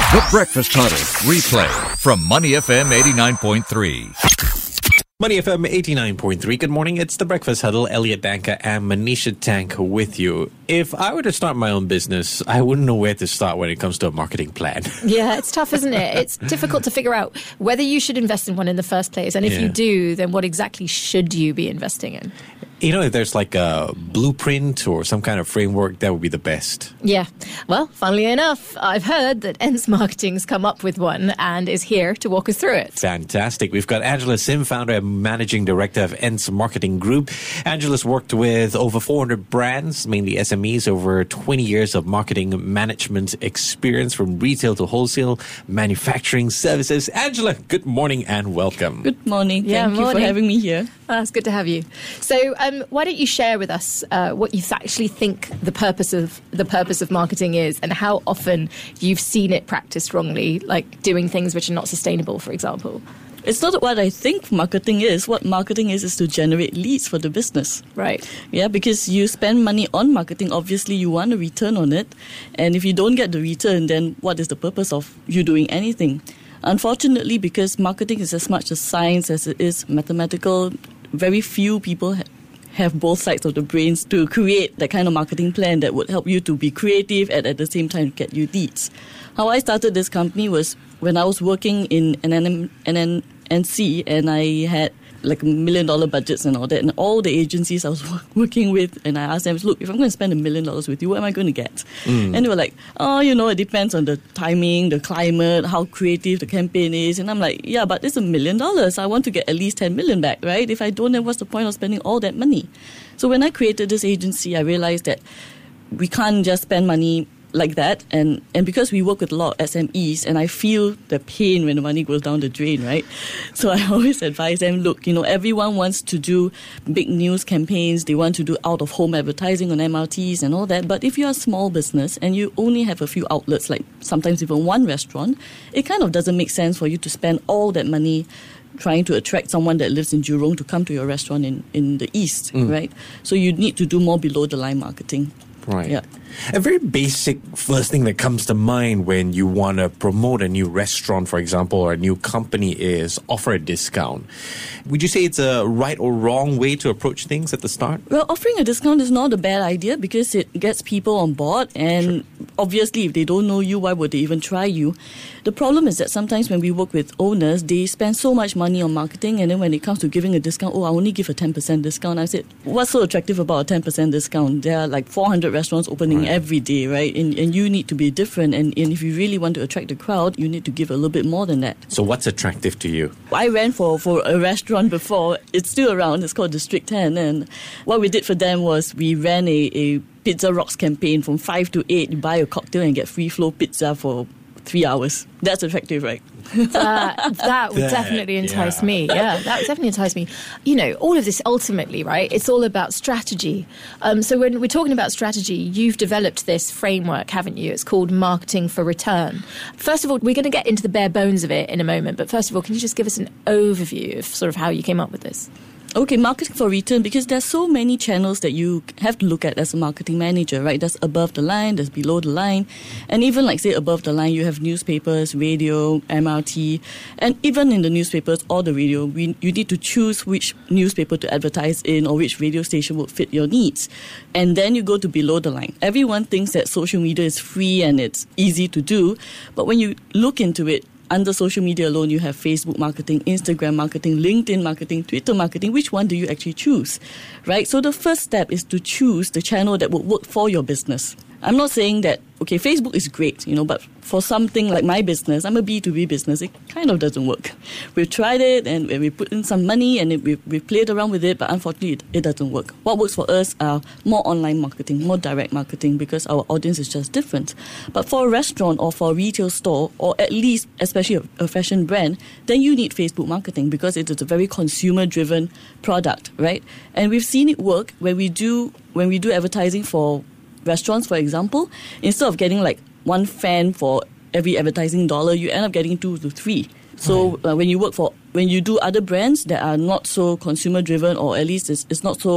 The Breakfast Huddle replay from Money FM 89.3. Money FM 89.3. Good morning. It's the Breakfast Huddle. Elliot Danker and Manisha Tank with you. If I were to start my own business, I wouldn't know where to start when it comes to a marketing plan. Yeah, it's tough, isn't it? It's difficult to figure out whether you should invest in one in the first place. And if you do, then what exactly should you be investing in? You know, if there's like a blueprint or some kind of framework, that would be the best. Yeah. Well, funnily enough, I've heard that Ents Marketing's come up with one and is here to walk us through it. Fantastic. We've got Angela Sim, founder and managing director of Ents Marketing Group. Angela's worked with over 400 brands, mainly SMEs, over 20 years of marketing management experience from retail to wholesale, manufacturing services. Angela, good morning and welcome. Good morning. Thank you for having me here. Oh, it's good to have you. So why don't you share with us what you actually think the purpose of marketing is and how often you've seen it practiced wrongly, like doing things which are not sustainable, for example? It's not what I think marketing is. What marketing is to generate leads for the business. Right. Yeah, because you spend money on marketing, obviously you want a return on it. And if you don't get the return, then what is the purpose of you doing anything? Unfortunately, because marketing is as much a science as it is mathematical, very few people have both sides of the brains to create that kind of marketing plan that would help you to be creative and at the same time get you leads. How I started this company was when I was working in an NNC and I had like $1 million budgets and all that, and all the agencies I was working with, and I asked them, look, if I'm going to spend $1 million with you, what am I going to get? And they were like, oh, it depends on the timing, the climate, how creative the campaign is. And I'm like, yeah, but it's $1 million. I want to get at least 10 million back, right? If I don't, then what's the point of spending all that money? So when I created this agency, I realized that we can't just spend money like that, and because we work with a lot of SMEs, and I feel the pain when the money goes down the drain, right? So I always advise them, look, everyone wants to do big news campaigns, they want to do out-of-home advertising on MRTs and all that, but if you're a small business and you only have a few outlets, like sometimes even one restaurant, it kind of doesn't make sense for you to spend all that money trying to attract someone that lives in Jurong to come to your restaurant in the East, right? So you need to do more below-the-line marketing. Right. Yeah. A very basic first thing that comes to mind when you want to promote a new restaurant, for example, or a new company is offer a discount. Would you say it's a right or wrong way to approach things at the start? Well, offering a discount is not a bad idea because it gets people on board, and obviously if they don't know you, why would they even try you? The problem is that sometimes when we work with owners, they spend so much money on marketing, and then when it comes to giving a discount, I only give a 10% discount. I said, what's so attractive about a 10% discount? There are like 400 restaurants opening every day, right? And you need to be different, and if you really want to attract the crowd, you need to give a little bit more than that. So what's attractive to you? I ran for a restaurant before. It's still around. It's called District 10, and what we did for them was we ran a Pizza Rocks campaign from 5 to 8. You buy a cocktail and get free flow pizza for 3 hours. That's attractive, right? That would definitely entice me. Yeah, that would definitely entice me. All of this ultimately, right, it's all about strategy. So when we're talking about strategy, you've developed this framework, haven't you? It's called Marketing for Return. First of all, we're going to get into the bare bones of it in a moment, but first of all, can you just give us an overview of sort of how you came up with this? Okay, marketing for return, because there's so many channels that you have to look at as a marketing manager, right? There's above the line, there's below the line, and even like say above the line, you have newspapers, radio, MRT, and even in the newspapers or the radio, you need to choose which newspaper to advertise in or which radio station would fit your needs. And then you go to below the line. Everyone thinks that social media is free and it's easy to do, but when you look into it, under social media alone, you have Facebook marketing, Instagram marketing, LinkedIn marketing, Twitter marketing. Which one do you actually choose, right? So the first step is to choose the channel that will work for your business. I'm not saying that, okay, Facebook is great, but for something like my business, I'm a B2B business, it kind of doesn't work. We've tried it and we put in some money and we played around with it, but unfortunately it doesn't work. What works for us are more online marketing, more direct marketing, because our audience is just different. But for a restaurant or for a retail store, or at least, especially a fashion brand, then you need Facebook marketing because it is a very consumer-driven product, right? And we've seen it work when we do advertising for restaurants, for example. Instead of getting like one fan for every advertising dollar, you end up getting 2 to 3. So when you do other brands that are not so consumer driven, or at least it's not so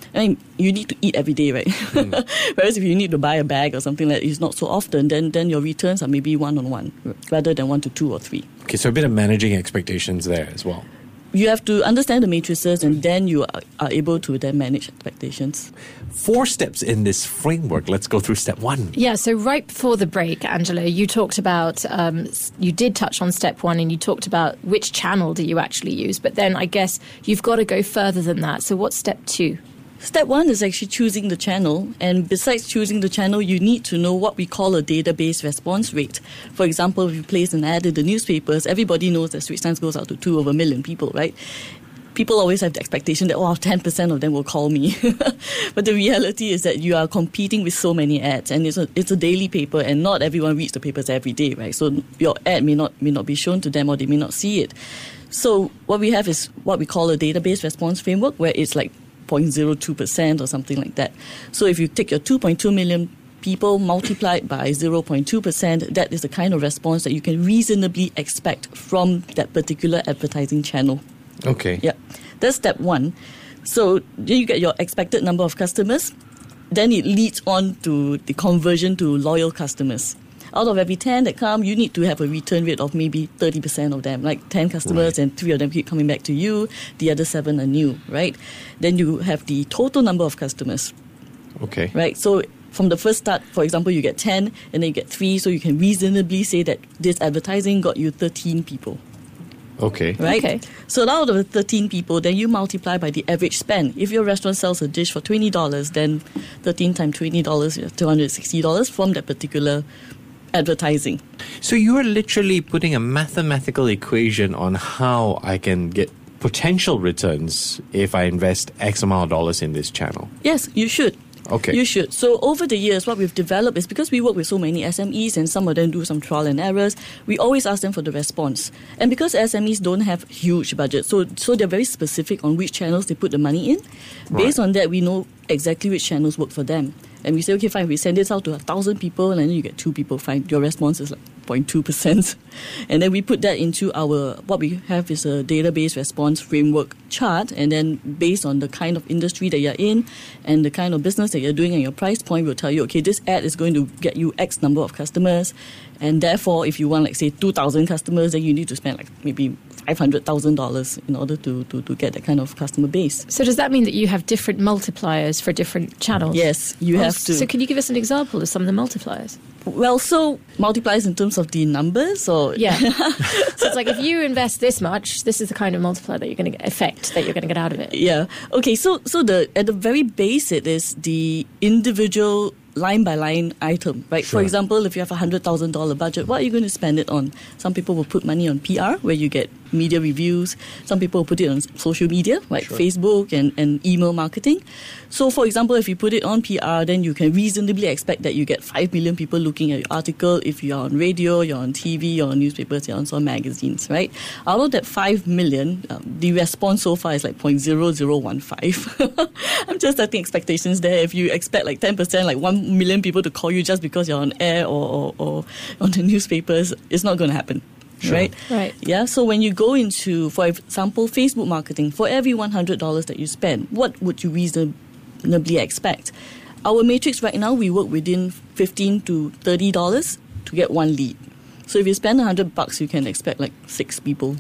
I mean, you need to eat every day, right? Whereas if you need to buy a bag or something that is not so often, then your returns are maybe 1-on-1 rather than 1 to 2 or 3. Okay, so a bit of managing expectations there as well. You have to understand the matrices, and then you are able to then manage expectations. 4 steps in this framework. Let's go through step 1. Yeah, so right before the break, Angela, you talked about, you did touch on step 1, and you talked about which channel do you actually use. But then I guess you've got to go further than that. So what's step 2? Step 1 is actually choosing the channel, and besides choosing the channel, you need to know what we call a database response rate. For example, if you place an ad in the newspapers, everybody knows that Straits Times goes out to 2/1,000,000 people, right? People always have the expectation that, 10% of them will call me. But the reality is that you are competing with so many ads, and it's a daily paper, and not everyone reads the papers every day, right? So your ad may not be shown to them, or they may not see it. So what we have is what we call a database response framework, where it's like 0.02% or something like that. So if you take your 2.2 million people, multiply it by 0.2%, that is the kind of response that you can reasonably expect from that particular advertising channel. Okay. Yeah, that's step 1. So then you get your expected number of customers. Then it leads on to the conversion to loyal customers. Out of every 10 that come, you need to have a return rate of maybe 30% of them, like 10 customers, and 3 of them keep coming back to you, the other 7 are new, right? Then you have the total number of customers. Okay. Right? So from the first start, for example, you get 10 and then you get 3, so you can reasonably say that this advertising got you 13 people. Okay. Right? Okay. So out of the 13 people, then you multiply by the average spend. If your restaurant sells a dish for $20, then 13 times $20, you have $260 from that particular advertising. So you're literally putting a mathematical equation on how I can get potential returns if I invest X amount of dollars in this channel. Yes, you should. Okay. You should. So over the years, what we've developed is, because we work with so many SMEs and some of them do some trial and errors, we always ask them for the response. And because SMEs don't have huge budgets, so they're very specific on which channels they put the money in. Based on that, we know exactly which channels work for them. And we say, okay, fine, we send this out to 1,000 people, and then you get 2 people, fine. Your response is like 0.2%. And then we put that into what we have is a database response framework chart. And then based on the kind of industry that you're in and the kind of business that you're doing and your price point, we'll tell you, okay, this ad is going to get you X number of customers. And therefore, if you want, like, say, 2,000 customers, then you need to spend like maybe $500,000 in order to get that kind of customer base. So does that mean that you have different multipliers for different channels? Yes, you have to. So can you give us an example of some of the multipliers? Well, so multiplies in terms of the numbers, or Yeah. So it's like, if you invest this much, this is the kind of multiplier that you're going to get, effect that you're going to get out of it. Yeah. Okay. So at the very base, it is the individual line by line item, right? Sure. For example, if you have a $100,000 budget, what are you going to spend it on? Some people will put money on PR, where you get media reviews. Some people will put it on social media, like Facebook and email marketing. So, for example, if you put it on PR, then you can reasonably expect that you get 5 million people looking at your article. If you're on radio, you're on TV, you're on newspapers, you're on some magazines, right? Out of that 5 million, the response so far is like 0.0015. I'm just setting expectations there. If you expect like 10%, like 1 million people to call you just because you're on air or on the newspapers, it's not going to happen. Sure. Right. Yeah. So when you go into, for example, Facebook marketing, for every $100 that you spend, what would you reasonably expect? Our matrix right now, we work within $15 to $30 to get 1 lead. So if you spend $100, you can expect like 6 people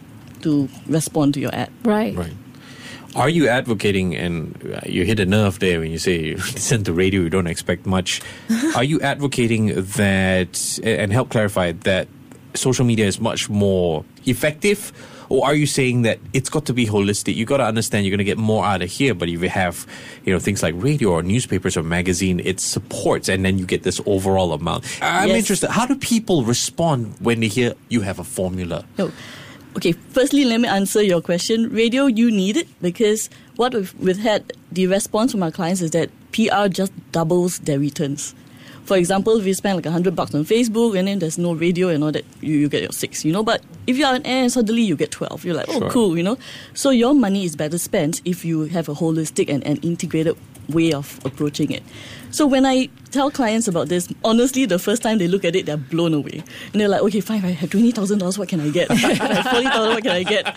to respond to your ad. Right. Right. Are you advocating, and you hit a nerve there when you say you listen to radio, you don't expect much. Are you advocating that, and help clarify, that social media is much more effective? Or are you saying that it's got to be holistic? You got to understand you're going to get more out of here, but if you have, things like radio or newspapers or magazine, it supports, and then you get this overall amount. I'm interested. How do people respond when they hear you have a formula? Oh. Okay, firstly, let me answer your question. Radio, you need it, because what we've had, the response from our clients is that PR just doubles their returns. For example, if you spend like $100 on Facebook and then there's no radio and all that, you get your 6, but If you are an and suddenly you get 12, you're like, oh, Sure. cool, you know. So your money is better spent if you have a holistic and integrated way of approaching it. So when I tell clients about this, honestly, the first time they look at it, they're blown away. And they're like, okay, fine, I have $20,000, what can I get? I have $40,000, what can I get?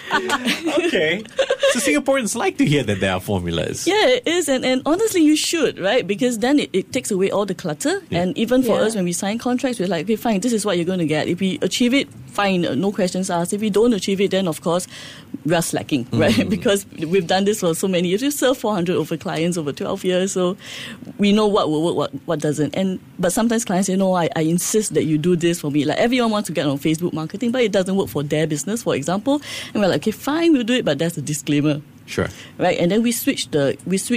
Okay. So Singaporeans like to hear that there are formulas. Yeah, it is. And honestly, you should, right? Because then it takes away all the clutter. Yeah. And even for Yeah. us, when we sign contracts, we're like, okay, fine, this is what you're going to get. If we achieve it, fine, no questions asked. If we don't achieve it, then of course, we are slacking, right? Because we've done this for so many years. We've served 400 over clients over 12 years. So we know what will work, what doesn't. But sometimes clients say, no, I insist that you do this for me. Like everyone wants to get on Facebook marketing, but it doesn't work for their business, for example. And we're like, okay, fine, we'll do it, but that's a disclaimer. Sure. Right, and then we switch the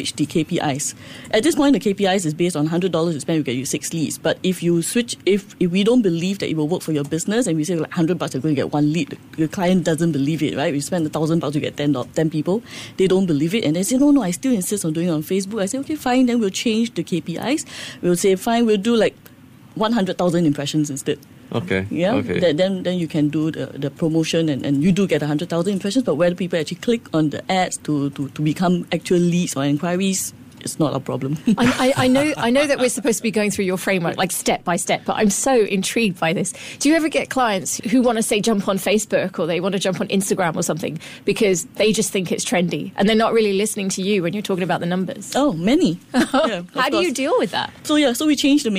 KPIs. At this point, the KPIs is based on $100 you spend, we get you 6 leads. But if you switch, if we don't believe that it will work for your business, and we say like $100 you're going to get 1 lead, the client doesn't believe it, right? We spend $1,000 you get 10 people, they don't believe it, and they say no, I still insist on doing it on Facebook. I say okay, fine, then we'll change the KPIs. We'll say fine, we'll do like 100,000 impressions instead. Okay. Yeah, Okay. then you can do the promotion and you do get 100,000 impressions, but whether people actually click on the ads to become actual leads or inquiries, it's not a problem. I know that we're supposed to be going through your framework like step by step, but I'm so intrigued by this. Do you ever get clients who want to say jump on Facebook or they want to jump on Instagram or something because they just think it's trendy and they're not really listening to you when you're talking about the numbers? Oh, many. Yeah, How do you deal with that? So we change the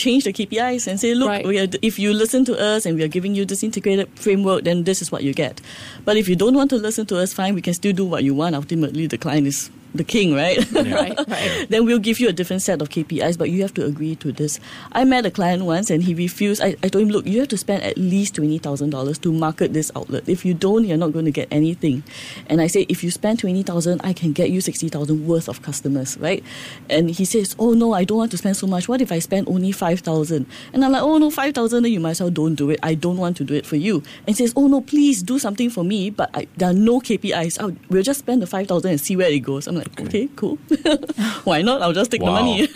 KPIs and say, look, Right. if you listen to us and we are giving you this integrated framework, then this is what you get. But if you don't want to listen to us, fine, we can still do what you want. Ultimately, the client is the king, right? Right. Then we'll give you a different set of KPIs, but you have to agree to this. I met a client once and he refused. I told him, look, you have to spend at least $20,000 to market this outlet. If you don't, you're not going to get anything. And I say, if you spend $20,000, I can get you $60,000 worth of customers, right? And he says, oh no, I don't want to spend so much. What if I spend only $5,000? And I'm like, oh no, $5,000, then you might as well don't do it. I don't want to do it for you. And he says, oh no, please do something for me, but there are no KPIs. We'll just spend the $5,000 and see where it goes. I'm like, okay, cool. Why not? I'll just take the money.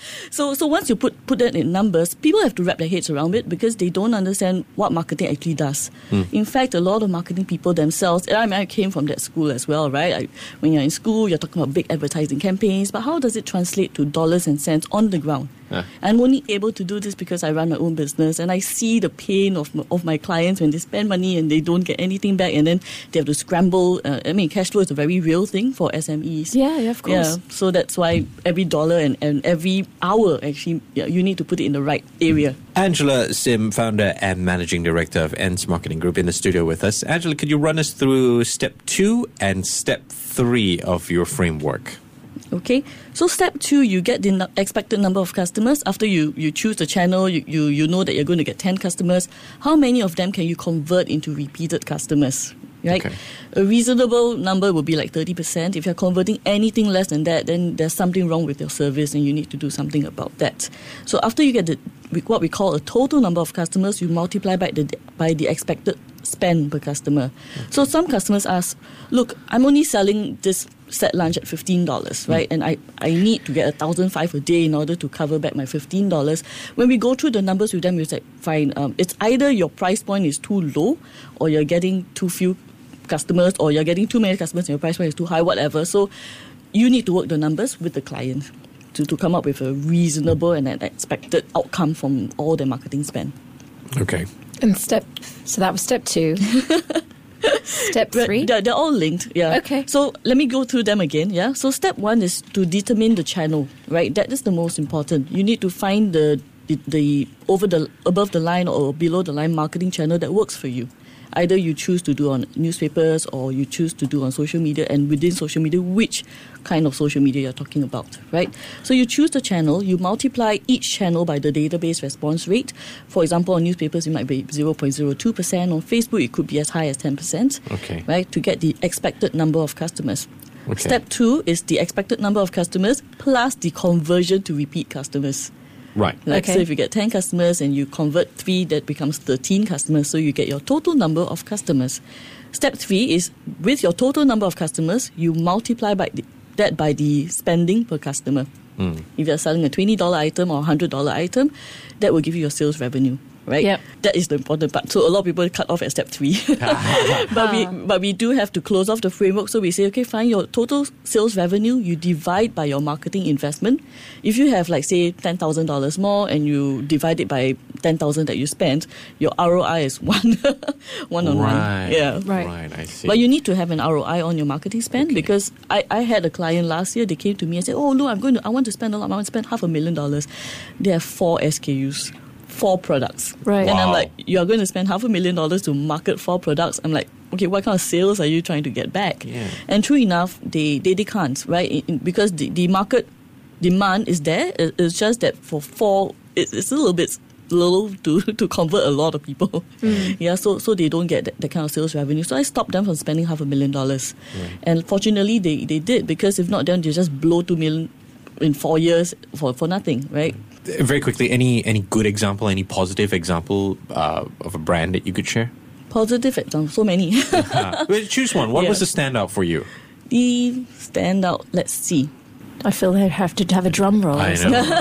So once you put that in numbers, people have to wrap their heads around it because they don't understand what marketing actually does. In fact, a lot of marketing people themselves, I came from that school as well, right? When you're in school, you're talking about big advertising campaigns, but how does it translate to dollars and cents on the ground? I'm only able to do this because I run my own business and I see the pain of my clients when they spend money and they don't get anything back and then they have to scramble. Cash flow is a very real thing for SMEs. Yeah, of course. Yeah, so that's why every dollar and every hour, actually, you need to put it in the right area. Angela Sim, founder and managing director of Ends Marketing Group, in the studio with us. Angela, could you run us through step 2 and step 3 of your framework? Okay, so step 2, you get the expected number of customers. After you choose the channel, you know that you're going to get 10 customers. How many of them can you convert into repeated customers? Right? Okay. A reasonable number would be like 30%. If you're converting anything less than that, then there's something wrong with your service and you need to do something about that. So after you get what we call a total number of customers, you multiply by the expected spend per customer. So some customers ask, look, I'm only selling this set lunch at $15, right? And I need to get $1,500 a day in order to cover back my $15. When we go through the numbers with them, we say, fine, it's either your price point is too low or you're getting too few customers or you're getting too many customers and your price point is too high, whatever. So you need to work the numbers with the client to come up with a reasonable and an expected outcome from all their marketing spend. Okay. And so that was step 2. Step 3? They're all linked, yeah. Okay. So let me go through them again, yeah. So step 1 is to determine the channel, right? That is the most important. You need to find the above the line or below the line marketing channel that works for you. Either you choose to do on newspapers or you choose to do on social media, and within social media, which kind of social media you're talking about, right? So you choose the channel, you multiply each channel by the database response rate. For example, on newspapers, it might be 0.02%. On Facebook, it could be as high as 10%, Okay. right? To get the expected number of customers. Okay. Step 2 is the expected number of customers plus the conversion to repeat customers. Right. Like, Okay. so if you get 10 customers and you convert 3, that becomes 13 customers. So you get your total number of customers. Step 3 is with your total number of customers, you multiply that by the spending per customer. If you're selling a $20 item or $100 item, that will give you your sales revenue. right? Yep. That is the important part. So a lot of people cut off at step 3. but we do have to close off the framework. So we say, okay, fine, your total sales revenue, you divide by your marketing investment. If you have, like, say, $10,000 more and you divide it by 10,000 that you spent, your ROI is one on one. Yeah. Right, I see. But you need to have an ROI on your marketing spend, because I had a client last year. They came to me and said, "Oh no, I want to spend a lot. I want to spend $500,000. They have 4 SKUs, 4 products." Right. And I'm Wow. like, "You are going to spend $500,000 to market 4 products?" I'm like, "Okay, what kind of sales are you trying to get back?" Yeah. And true enough, they can't, right? Because the market demand is there. It's just that for 4, it's a little bit little to convert a lot of people. Yeah, so they don't get that kind of sales revenue. So I stopped them from spending $500,000. And fortunately they did, because if not, then they just blow $2 million in 4 years for nothing, right? Very quickly, any good example, any positive example of a brand that you could share? Positive example, so many. Well, choose one. What Yeah. was the standout for you? The standout, let's see. I feel they have to have a drum roll. I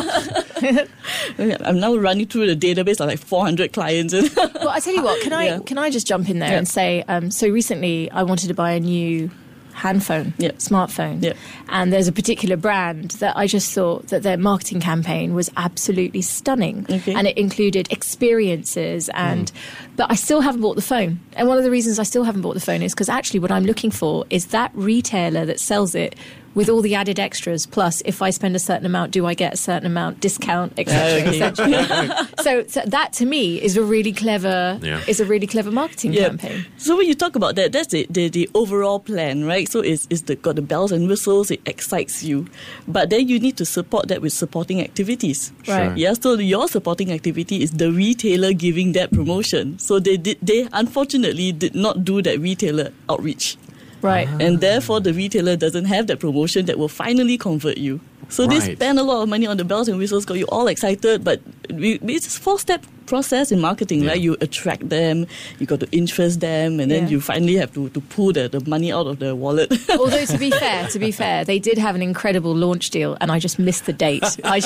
know. I'm now running through the database of like 400 clients. Well, I tell you what, can I just jump in there and say, so recently I wanted to buy a new handphone, smartphone, and there's a particular brand that I just thought that their marketing campaign was absolutely stunning, and it included experiences, but I still haven't bought the phone. And one of the reasons I still haven't bought the phone is because actually what I'm looking for is that retailer that sells it with all the added extras, plus if I spend a certain amount, do I get a certain amount discount, etc., etc. So that to me is a really clever marketing campaign. So when you talk about that, that's the overall plan, right? So it's got the bells and whistles, it excites you, but then you need to support that with supporting activities, right? Yeah. So your supporting activity is the retailer giving that promotion. So they unfortunately did not do that retailer outreach. Right. And therefore, the retailer doesn't have that promotion that will finally convert you. So they spend a lot of money on the bells and whistles, got you all excited, but it's a 4-step process in marketing, right? You attract them, you got to interest them, and then you finally have to pull the money out of their wallet. Although to be fair, they did have an incredible launch deal, and I just missed the date.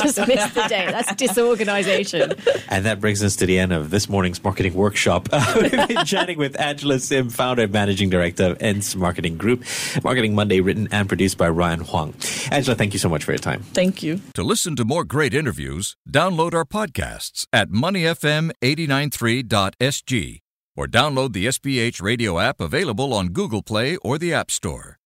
That's disorganization. And that brings us to the end of this morning's marketing workshop. We've been chatting with Angela Sim, founder and managing director of ENS Marketing Group. Marketing Monday, written and produced by Ryan Huang. Angela, thank you so much for your time. Thank you. To listen to more great interviews, download our podcasts at moneyfm893.sg or download the SPH radio app available on Google Play or the App Store.